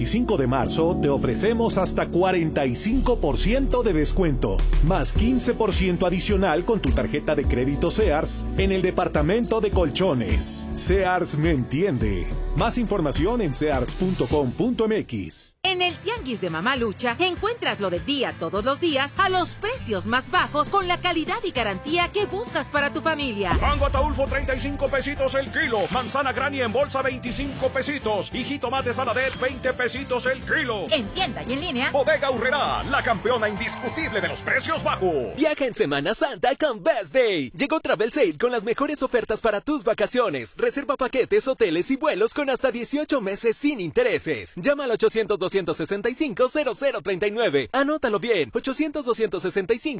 El 5 de marzo te ofrecemos hasta 45% de descuento, más 15% adicional con tu tarjeta de crédito Sears en el departamento de colchones. Sears me entiende. Más información en sears.com.mx. En el Tianguis de Mamalucha encuentras lo del día todos los días a los precios más bajos con la calidad y garantía que buscas para tu familia. Mango Ataulfo 35 pesitos el kilo, manzana Granny en bolsa 25 pesitos y jitomate Saladet 20 pesitos el kilo. En tienda y en línea, Bodega Aurrerá, la campeona indiscutible de los precios bajos. Viaja en Semana Santa con Best Day. Llegó Travel Sale con las mejores ofertas para tus vacaciones. Reserva paquetes, hoteles y vuelos con hasta 18 meses sin intereses. Llama al 800-265-0039. Anótalo bien, 800-265